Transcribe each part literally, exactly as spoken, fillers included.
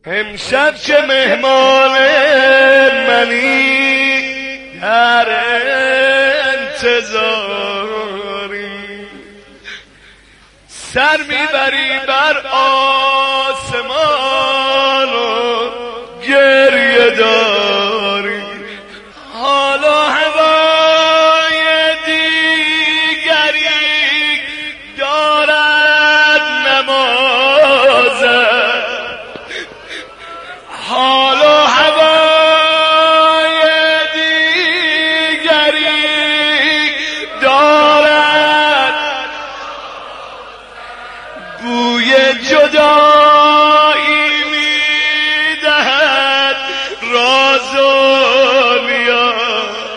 امشب که مهمان منی در انتظاری، سر میبری بر آسمان و گریه داری. حالا هوای دیگری دارد نمازد، حالا هوای دیگری دارد بوی جدایی میدهد راز و نیاز،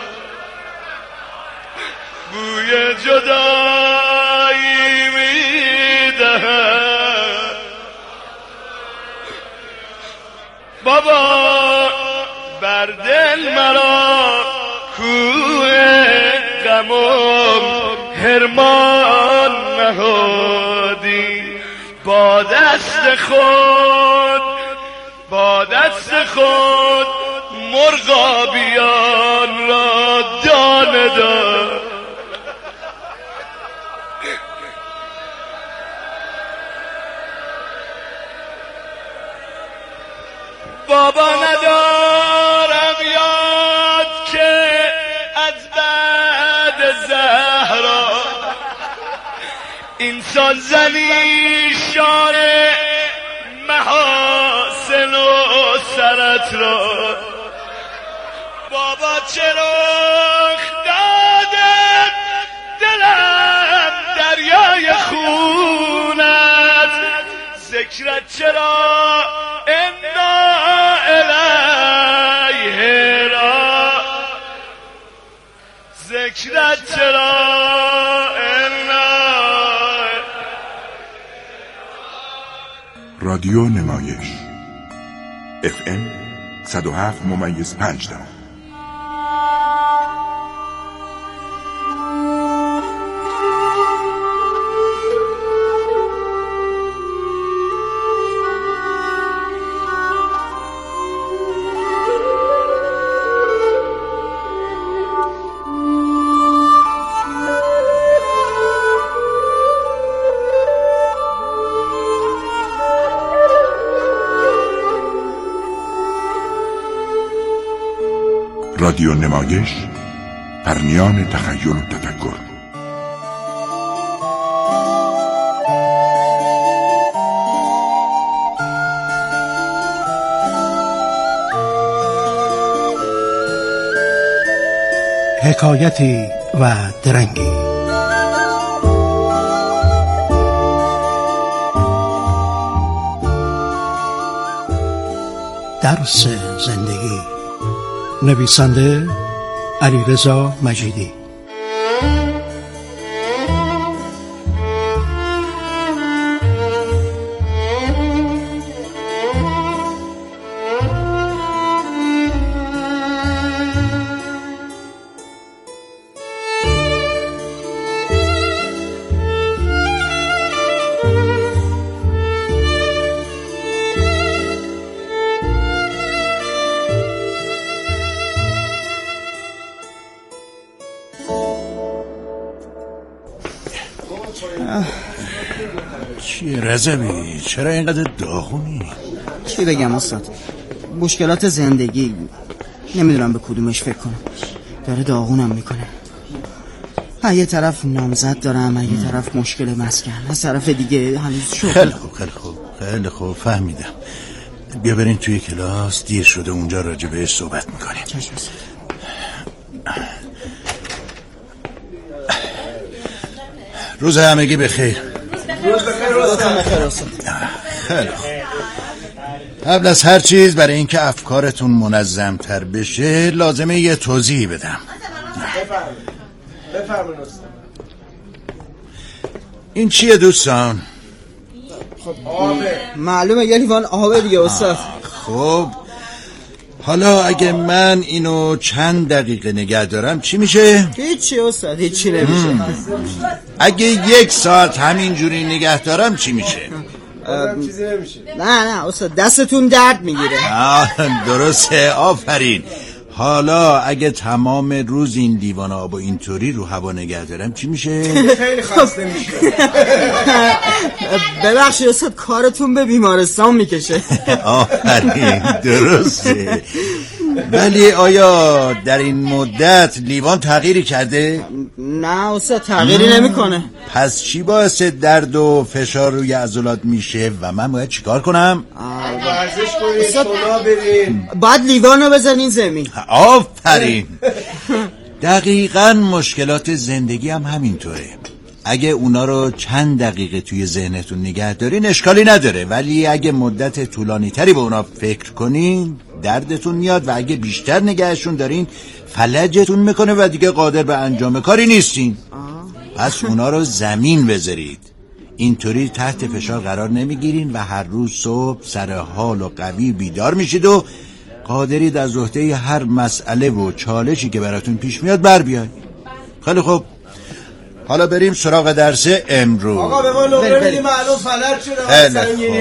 بوی جدایی میدهد. بابا بر دل مرا کوه غم و حرمان نهادی، با دست خود با دست خود مرغابیان را دانه داد. بابا ندارم یاد که از بعد زهرا اینسان زنی شار محاسن و سرت را. بابا چرا دادت دلم دریای خونت، ذکرت چرا انا الیه را، ذکرت چرا انا. رادیو نمایش اف ام صد و هفت ممیز پنج دهم. رادیو نمایش، پرنیان تخیل و تفکر. حکایتی و درنگی. درس زندگی. نویسنده علیرضا مجیدی. چیه رضوی؟ چرا اینقدر داغونی؟ چی بگم استاد؟ مشکلات زندگی، نمیدونم به کدومش فکر کنم، داره داغونم میکنه. یه طرف نامزد دارم، یه طرف مشکل مسکن، از طرف دیگه هنوز شغل. خیلی خوب خیلی خوب خیلی خوب فهمیدم. بیا برین توی کلاس، دیر شده اونجا راجع بهش صحبت میکنیم. چشم استاد. روز همگی بخیر. روز بخیر استاد. خیلی خوب. قبل از هر چیز برای اینکه افکارتون منظم تر بشه لازمه یه توضیح بدم. بفرمایید استاد. این چیه دوستان؟ خب آبه. معلومه یه لیوان آبه دیگه استاد. خب حالا اگه من اینو چند دقیقه نگه دارم چی میشه؟ هیچی استاد، هیچی نمیشه. اگه یک ساعت همینجوری نگه دارم چی میشه؟ بازم چیزی نمیشه. نه نه استاد دستتون درد میگیره. درسته، آفرین. حالا اگه تمام روز این لیوان آب و اینطوری رو هوا نگه دارم چی میشه؟ خیلی خسته میشه. ببخشید استاد کارتون به بیمارستان میکشه. آفرین درسته. ولی آیا در این مدت لیوان تغییری کرده؟ نه استاد تغییری نمیکنه. پس چی باعث درد و فشار روی عضلات میشه و من باید چیکار کنم؟ ورزش کنید، سونا برید. باید لیوانو بزنین زمین. آفرین. دقیقاً مشکلات زندگی هم همینطوره. اگه اونا رو چند دقیقه توی ذهنتون نگه دارین اشکالی نداره، ولی اگه مدت طولانی تری به اونا فکر کنین دردتون میاد و اگه بیشتر نگهشون دارین فلجتون میکنه و دیگه قادر به انجام کاری نیستین. پس اونا رو زمین بذارید. اینطوری تحت فشار قرار نمیگیرین و هر روز صبح سر حال و قوی بیدار میشید و قادرید از عهده هر مسئله و چالشی که براتون پیش میاد بر بیاید. خیلی خوب، حالا بریم سراغ درس امروز. آقا به ما نمره بدیم، معلوم فلج شده. خیلی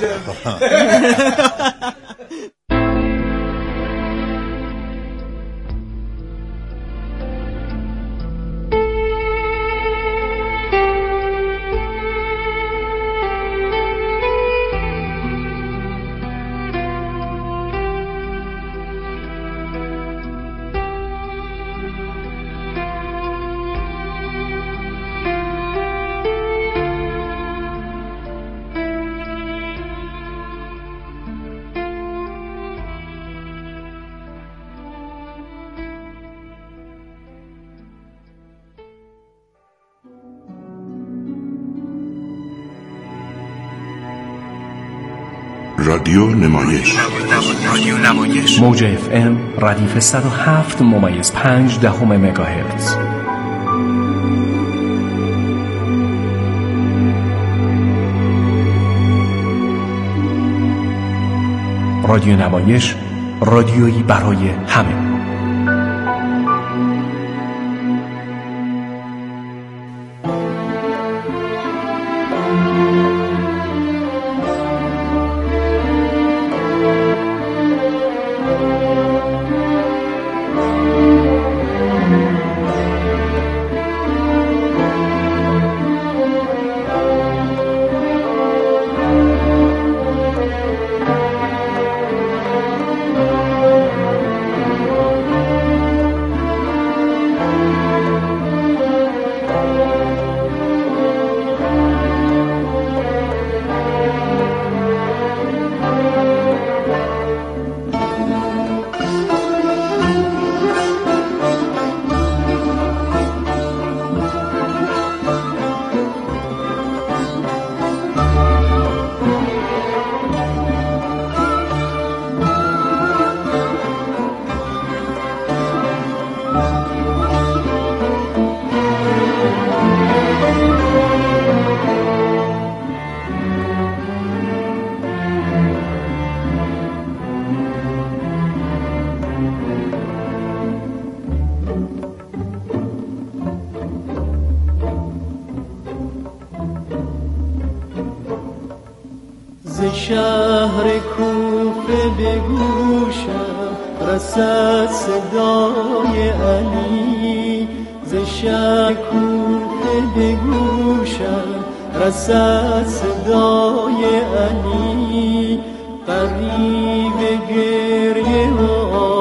رادیو نمایش رادیو نمایش موج اف ام ردیف صد و هفت ممیز پنج دهم مگاهرتز. رادیو نمایش، رادیویی برای همه. شهر کوفه به گوشم رسد صدای علی، ز شهر کوفه به گوشم رسد صدای علی، قریب گریه و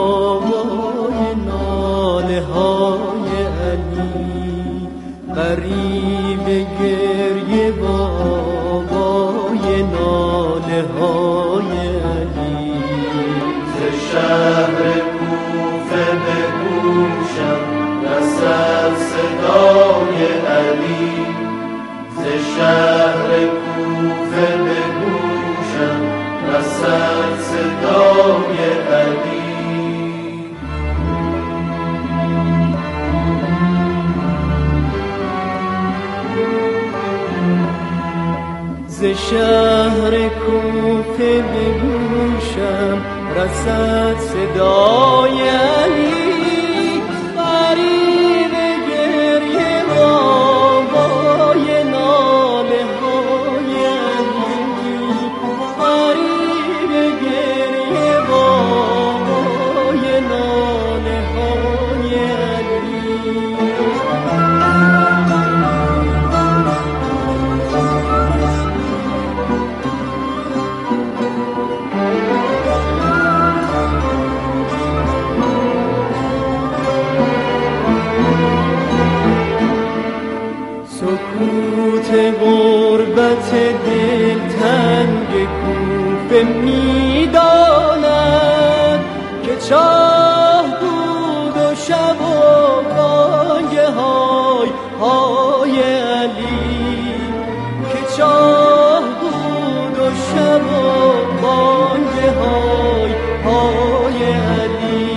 آوای ناله های علی، قریب گریه و آوای ناله های علی. ز شهر کوفه به گوشم رسد صدای علی، ز شهر کوفه به گوشم رسد صدای علی. ز شهر کوفه به گوشم رسد صدای علی، قریب گریه و آوای ناله های علی، میداند که چاه بود و شب و بانگه های های علی، که چاه بود و شب و بانگه های های علی.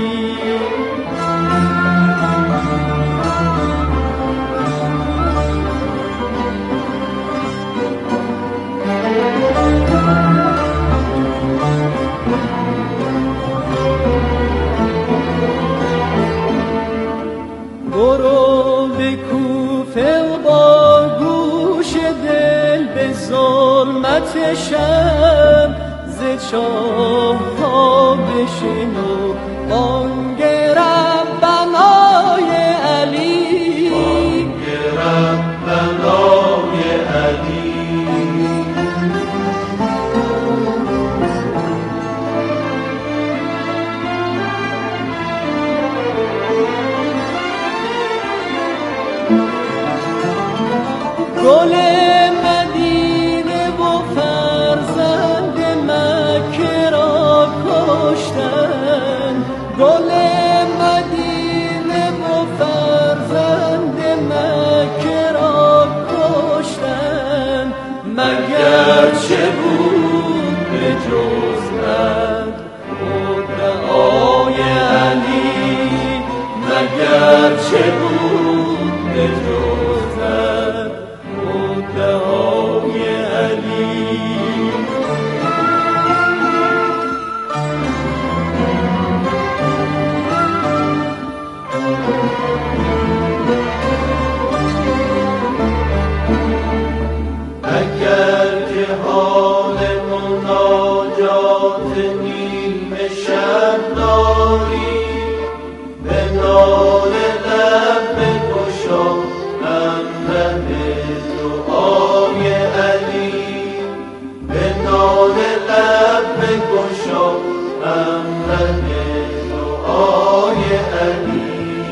برو به کوفه و با گوش دل به ظلمت شب ز چاه ها بشنو بانگ ربنای علی، بانگ ربنای علی. گل مدینه و فرزند مکه را کشتن، گل مدینه و فرزند مکه را کشتن، مگر چه بود به جز مدعای علی، مگر چه بود به جز مدعای علی. اگر که حال مناجات نیمه شب داری، به نال لب بگشا همراه دعای علی، به نال لب بگشا همراه دعای علی.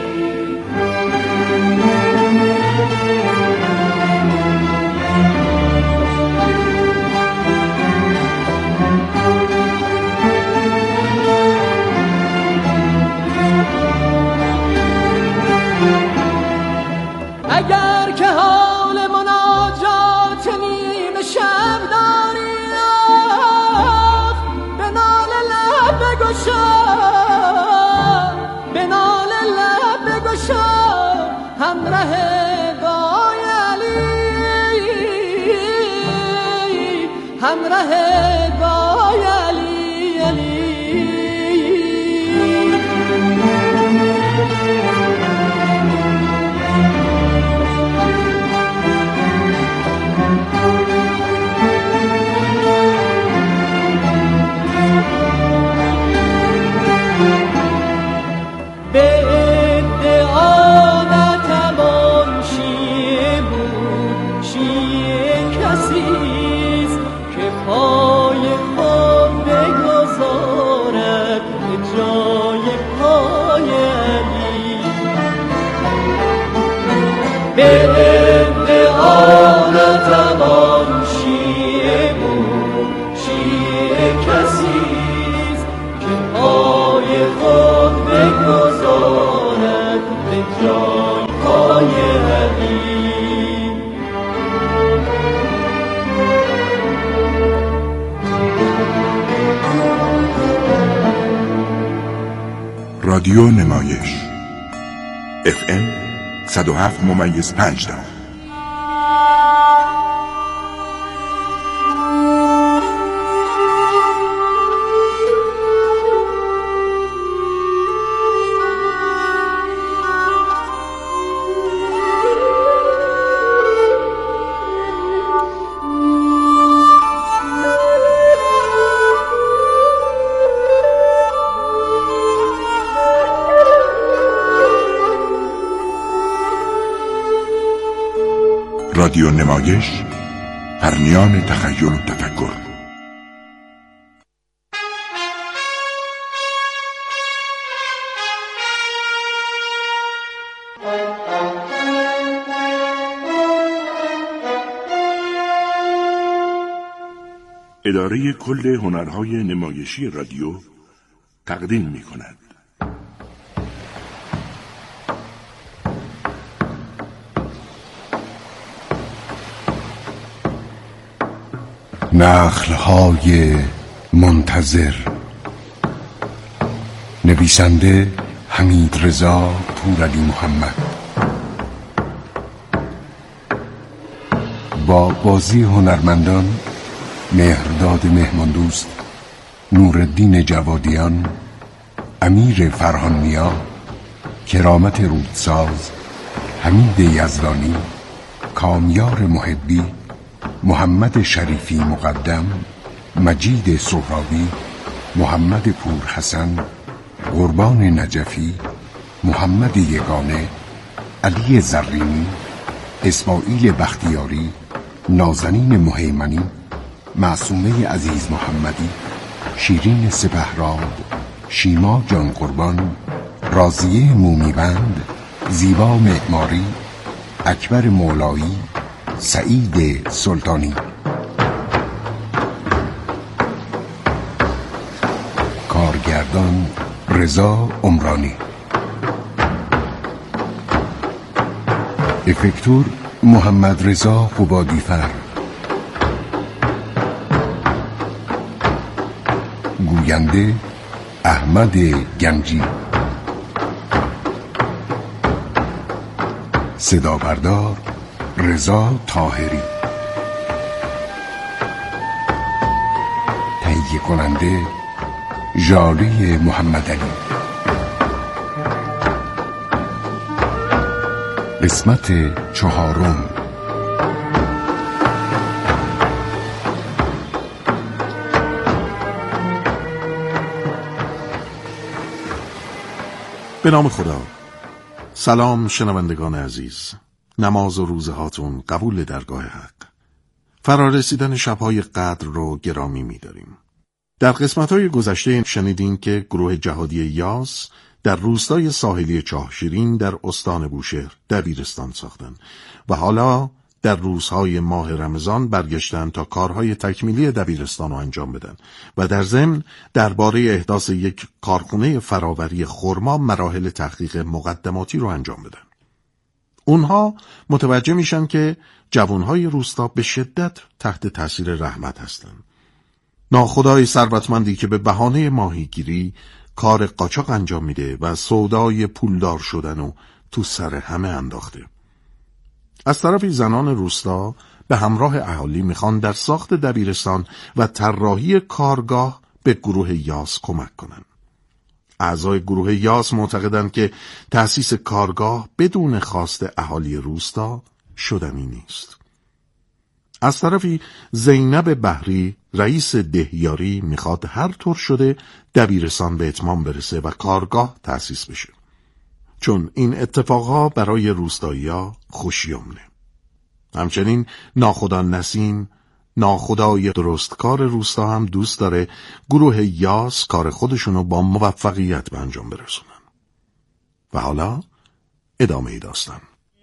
اگر که حال مناجات نیمه شب داری، به نال لب بگشا، به نال لب بگشا همراه دعای علی، همراه دعای علی علی. رادیو نمایش اف ام صد و هفت ممیز پنج دهم. رادیو نمایش، پرنیان تخیل و تفکر. اداره کل هنرهای نمایشی رادیو تقدیم می کند. نخل‌های منتظر، نویسنده حمیدرضا پورعلی محمد، با بازی هنرمندان مهرداد مهماندوست، نورالدین جوادیان، امیر فرهان‌نیا، کرامت رودساز، حمید یزدانی، کامیار محبی، محمد شریفی مقدم، مجید سهرابی، محمد پورحسن، قربان نجفی، محمد یگانه، علی زرینی، اسماعیل بختیاری، نازنین مهیمنی، معصومه عزیز محمدی، شیرین سپهراد، شیما جان قربان، راضیه مومیبند، زیبا معماری، اکبر مولایی، سعید سلطانی. کارگردان رضا عمرانی. افکتور محمد رضا قبادیفر. گوینده احمد گنجی. صدا بردار رضا طاهری. تهیه کننده ژاله محمدعلی. قسمت چهارم. به نام خدا. سلام شنوندگان عزیز. نماز و روزه هاتون قبول درگاه حق. فرارسیدن شبهای قدر رو گرامی می‌داریم. در قسمت‌های گذشته شنیدین که گروه جهادی یاس در روستای ساحلی چاهشیرین در استان بوشهر دبیرستان ساختن و حالا در روزهای ماه رمضان برگشتن تا کارهای تکمیلی دبیرستان رو انجام بدن و در ضمن درباره احداث یک کارخونه فراوری خرما مراحل تحقیق مقدماتی رو انجام بدن. اونها متوجه میشن که جوانهای روستا به شدت تحت تاثیر رحمت هستن. ناخدای ثروتمندی که به بهانه ماهیگیری کار قاچاق انجام میده و سودای پولدار شدن و تو سر همه انداخته. از طرفی زنان روستا به همراه اهالی میخوان در ساخت دبیرستان و طراحی کارگاه به گروه یاس کمک کنن. اعضای گروه یاس معتقدند که تأسیس کارگاه بدون خواست اهالی روستا شدنی نیست. از طرفی زینب بحری رئیس دهیاری میخواد هر طور شده دبیرستان به اتمام برسه و کارگاه تأسیس بشه، چون این اتفاقها برای روستایی‌ها خوشیامنه. همچنین ناخدا نسیم، ناخدای درستکار روستا هم دوست داره گروه یاس کار خودشونو با موفقیت به انجام برسونن. و حالا ادامه داستان.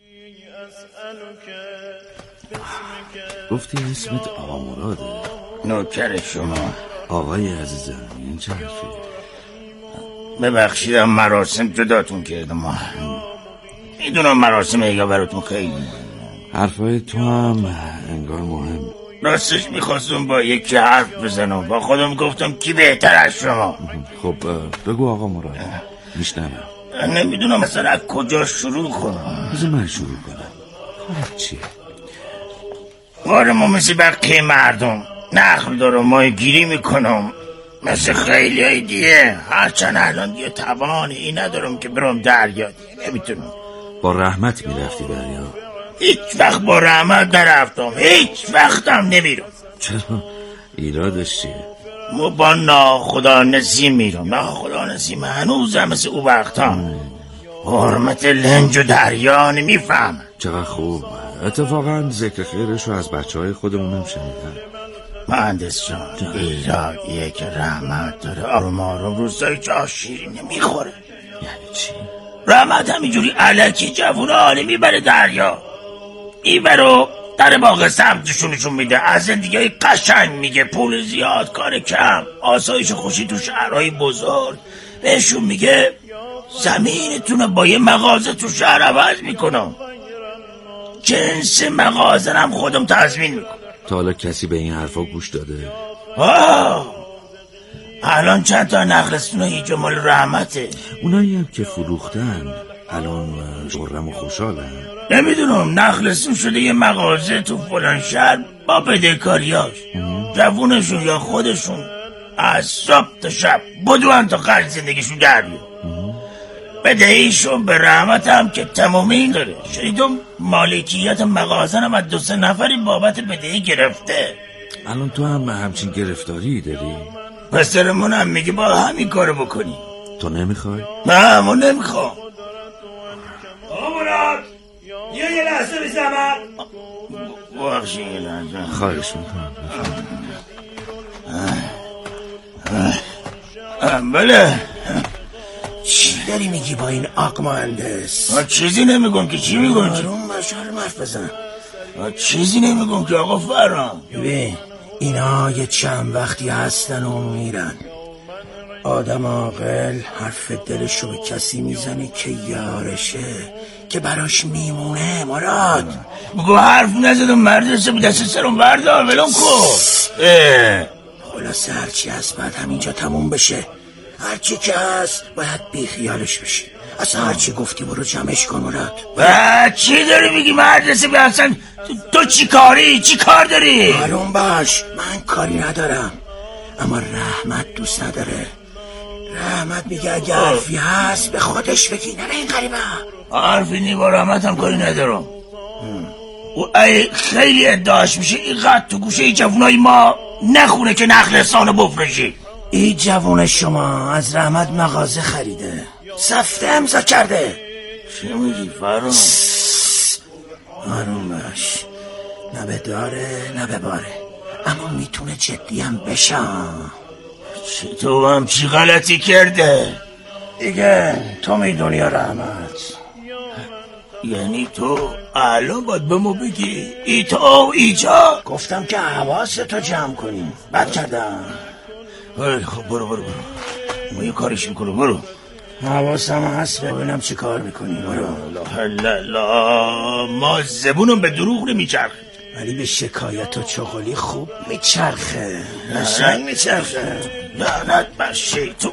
گفتی اسمت آقا مراده؟ نوکر شما. آقای عزیزم این چه حرفی؟ ببخشیدم مراسم جداتون کردم. میدونم مراسم ایگا براتون خیلی حرفای تو هم انگار مهم. راستش میخواستم با یکی حرف بزنم، با خودم گفتم کی بهتر از شما. خب بگو آقا مراد، میشنوم. نمیدونم مثلا از کجا شروع کنم. بذار من شروع کنم. کارت چیه؟ کار ما مثل بقیه مردم نخل دارم، مای گیری میکنم مثل خیلی های دیگه. هرچند الان دیگه توانی ندارم که برم دریا، دیگه نمیتونم. با رحمت میرفتی دریا؟ هیچ وقت با رحمت نرفتم، هیچ وقتم نمیرم. چرا؟ ایرادش چیه؟ ما با ناخدا نسیم میرم. ناخدا نسیم هنوزم مثل او وقتا حرمت لنج و دریا نمیفهم. چقدر خوب. اتفاقا ذکر خیرش رو از بچه های خودمونم شنیدن. مهندس جان، ایرادیه که رحمت داره آروم آروم روزای چاهشیرین نمیخوره. یعنی چی؟ رحمت همینجوری علکی جوون حاله میبره دریا، میبره در باغ سمتشونشون میده، از زندگی های قشنگ میگه، پول زیاد، کار کم، آسایش خوشی تو شهرهای بزرگ. بهشون میگه زمینتون با یه مغازه تو شهر عوض میکنم، جنس مغازه هم خودم تضمین میکنم. تا حالا کسی به این حرفا گوش داده؟ آه الان چند تا نخلستون اینجا مال رحمته. اونایی هم که فروختن الان خرم و خوشحالن. نمیدونم، نخلستون شده یه مغازه تو فلان شهر با بدهکاریاش. جوونشون یا خودشون از صبح تا شب بدون تا خرج زندگیشون در بیاد. بدهیشون به رحمت هم که تمامی داره. شنیدم مالکیت مغازه هم از دو سه نفری بابت بدهی گرفته. الان تو هم همچین گرفتاری داری؟ پسرمون هم میگه با همین کارو بکنی. تو نمیخوای؟ نه من نمیخوام. آمونات یه یه لحظه بی زمان بخشی یه لحظه خواهش میکنم. بله چی داری میگی با این آق مهندس؟ چیزی نمیگم که. چی میگم؟ آروم باش، آروم حرف بزن. چیزی نمیگم که آقا فرام. ببین اینا یه چند وقتی هستن و میرن. آدم عاقل حرف دلش رو به کسی میزنه که یارشه، که براش میمونه. مراد بگو حرف نزدم، مردسه به دست سرم بردار ولم کن. خلاصه هرچی هست باید همینجا تموم بشه. هرچی که هست باید بی خیالش بشه. اصلا هرچی گفتی برو جمعش کن. مراد چی داری میگی مردسه به اصلا؟ تو چی کاری؟ چی کار داری؟ آروم باش، من کاری ندارم، اما رحمت دوست نداره. رحمت میگه اگه حرفی هست به خودش بگی، نه این غریبه. حرفی نی با رحمت هم کاری ندارم. و ای خیلی ادعاش میشه اینقدر تو گوشه ای جوونای ما نخونه که نخلستانو بفرشی. این جوون شما از رحمت مغازه خریده، سفته امضا کرده. چی میگی فرام؟ آروم باش، نه به داره نه به باره، اما میتونه جدی هم بشم. چی تو هم چی غلطی کرده؟ دیگه تو میدونی رحمت. یعنی تو الان باید به ما بگی ای تو ایجا؟ گفتم که حواستو جمع کنی. بد کردم. خب برو برو برو، ما یه کارش میکنم. برو. حواسم هست، ببینم چی کار میکنی. برو. لا لا ما زبونم به دروغ نمیچرخه، ولی به شکایت و چغلی خوب میچرخه. قشنگ میچرخه. لعنت بر شیطون.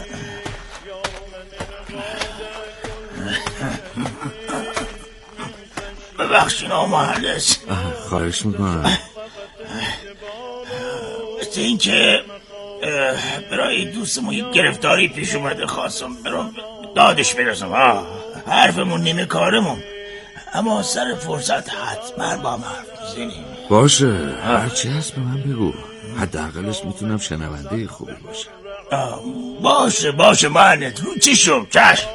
ببخشین آقا مهندس. خواهش میکنم. مثل این که برای دوستمون یک گرفتاری پیش اومده، خواستم برام دادش برسم. حرفمون نیمه کارمون، اما سر فرصت حتما با هم حرف میزنیم. باشه، هرچی هست به من بگو، حداقلش میتونم شنونده خوبی باشم. باشه باشه مهندس، رو چی شد؟ چشم.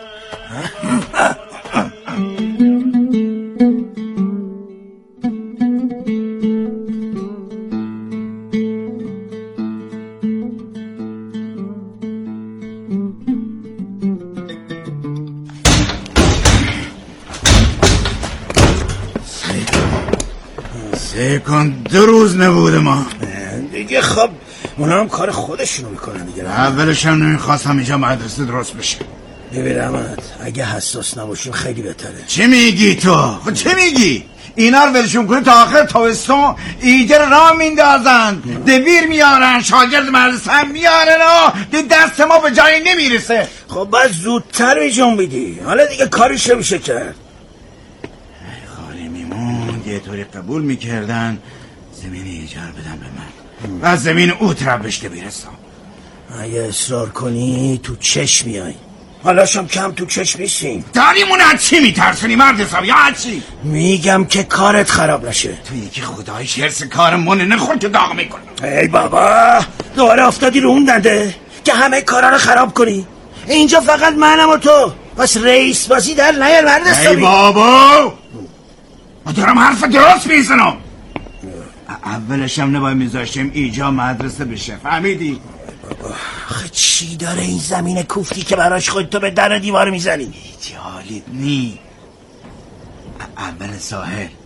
سیکن دو روز نبوده ما دیگه. خب اونا هم کار خودشونو میکنن دیگه. اولش هم نمیخواستم اینجا مدرسه درست بشه. ببین رحمت، اگه حساس نباشیم خیلی بهتره. چی میگی تو؟ خب چی میگی؟ اینا رو ولشون کنی تا آخر تابستون ایجا رو راه میندازن، دویر میارن، شاگرد مدرسه هم میارن و دست ما به جایی نمیرسه. خب باید زودتر بیجون بیدی، حالا دیگه کاریش نمیشه کرد. خالی میمون یه طوری قبول میکردن زمین ایجار بدن به من و زمین اوت را بشته بیرستم. اگه اصرار کنی تو چشم میای، حالا شم کم تو چشم نیستیم. داریمون از چی میترسونی مرد حساب یا از چی؟ میگم که کارت خراب نشه. تو یکی خدایش حرس کارمون نخور که داغ میکنی. ای بابا دوباره افتادی رو اون دنده که همه کارا رو خراب کنی. اینجا فقط منم و تو، بس رئیس بازی در نیار مرد حسابی. ای بابا ما دارم حرف درست میزنم. اولش هم نباید میذاشتیم ایجا مدرسه بشه، فهمیدی؟ آخه چی داره این زمین کوفتی که براش خودتو به در دیوار میزنی؟ هیچی حالیت نی. اول ساحل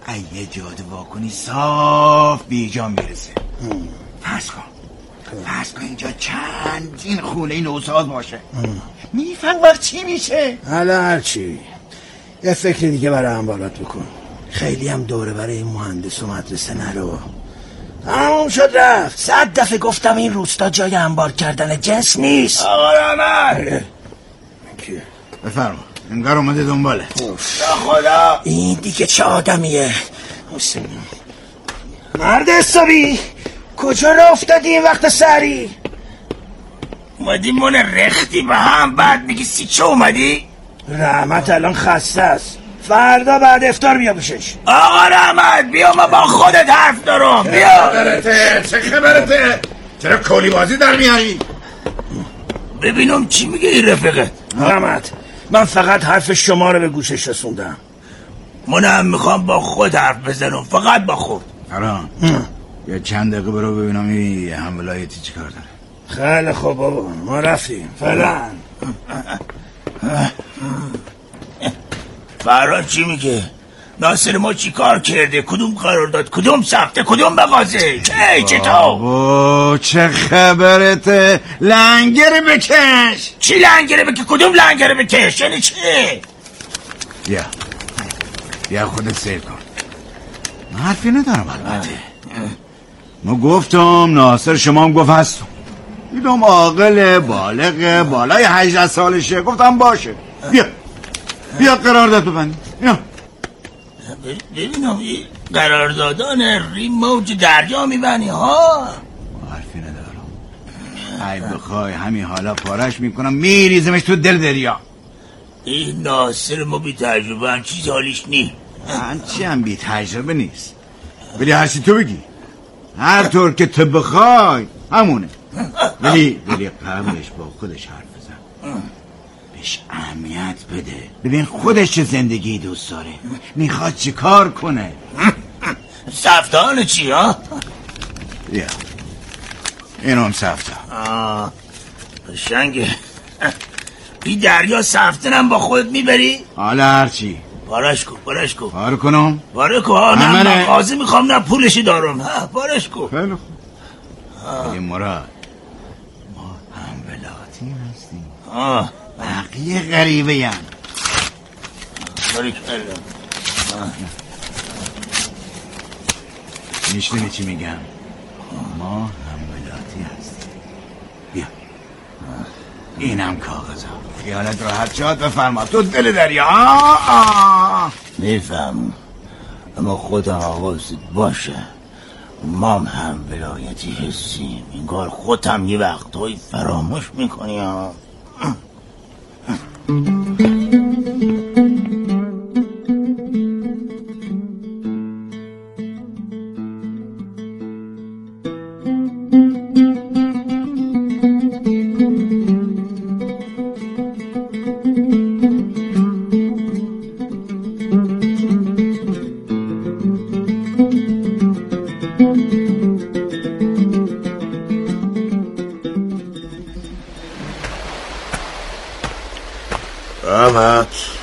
ایه جاده واکنی صاف بیجا میرسه. فرض کن فرض کن اینجا چندین خونه نوساز باشه، میفهم وقت چی میشه؟ حالا هرچی، یه فکر دیگه برای انبارات بکن. خیلی هم دوره برای این مهندس و مدرسه نرو. تموم شد رفت. صد دفعه گفتم این روستا جای انبار کردن جنس نیست. آقا رحمت بفرما، انگار اومده دنبالت. یا خدا این دیگه چه آدمیه؟ مرد حسابی کجا را افتادی این وقت سری؟ اومدی من رختی به هم، بعد میگی سی چه اومدی؟ رحمت الان خسته است، فردا بعد افطار بیا بشش. آقا رحمت بیا، ما با خودت حرف دارم. بیا. چه خبرته؟ چه خبرته؟ چرا کولی بازی در میاری؟ ببینم چی میگه این رفیقت. رحمت من فقط حرف شما رو به گوشش رسوندم. منم میخوام با خود حرف بزنم، فقط با خود. آرام یا چند دقیقه برو ببینم این هم ولایتی چی کار داره. خیلی خوب بابا، ما رفتیم فعلا. فراد چی میگه؟ ناصر ما چی کار کرده؟ کدوم قرارداد؟ کدوم سفته؟ کدوم مغازه؟ چه چطور؟ بابا چه خبرته؟ لنگر بکش. چی لنگره بکش؟ کدوم لنگره بکش؟ یعنی چی؟ بیا بیا خودت سیر کن، من حرفی ندارم. البته ما گفتم، ناصر شما هم گفت هستم. دیدم عاقل بالغ بالای هجده سالشه، گفتم باشه. بیا بیا قرارداد ببندی. بیا ببینم این قراردادان ریم موج دریا میبنی ها. حرفی ندارم. ای بخوای همین حالا پارش میکنم میریزمش تو دل دریا. این ناصر ما بی تجربه هم چیز حالیش نی. من چی هم بی تجربه نیست، ولی هرچی تو بگی، هر طور که تو بخوای همونه. ولی ولی قبلش با خودش حرف بزن، بهش اهمیت بده، ببین خودش چه زندگی دوست داره، میخواد چی کار کنه. سفتان چی ها؟ بیا اینو هم سفته. آه قشنگه. این دریا سفتنم با خودت میبری؟ حالا هرچی بارش کن بارش کن. بار کنم؟ باره کن ها. نه من قاضی میخوام نه پولشی دارم. ها بارش کن. خیلی خوب. ولی مراد ما هم ولاتی هستیم، آه بقیه غریبه یم. باری کردم. میشنوی چی میگم؟ ما هم ولاتی هستیم. بیا اینم کاغذا، خیالت راحت شد. بفرما تو دل دریا. میفهم، اما خودم آقاست باشه. ما هم ولایتی حسیم، انگار خودم یه وقتایی فراموش میکنی ها. رحمت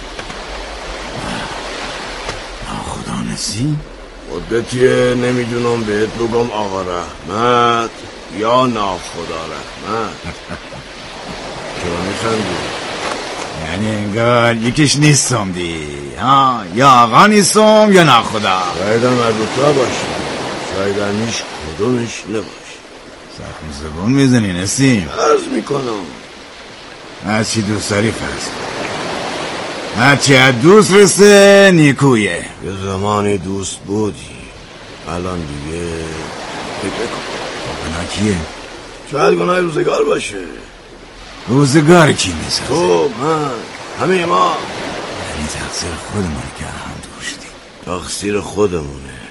خدا نسی مدتیه نمیدونم بهت بگم آقا رحمت یا ناخدا رحمت. چرا میخندی؟ یعنی انگار یکیش نیستم دی. ها یا آقا نیستم یا ناخدا. شایدن مربوطه باشی، شایدن هیچ کدومش نباشی. سخم زبون میزنی نسیم. عرض میکنم هرچی دوست داری فرض، هرچی از دوست رسه نیکویه. یه زمانی دوست بودی، الان دیگه فکر کن. گناه کیه؟ شاید گناه روزگار باشه. روزگار کی میسازه؟ تو، من، همه ما. یعنی تقصیر خودمونه که هم دوشتی. تقصیر خودمونه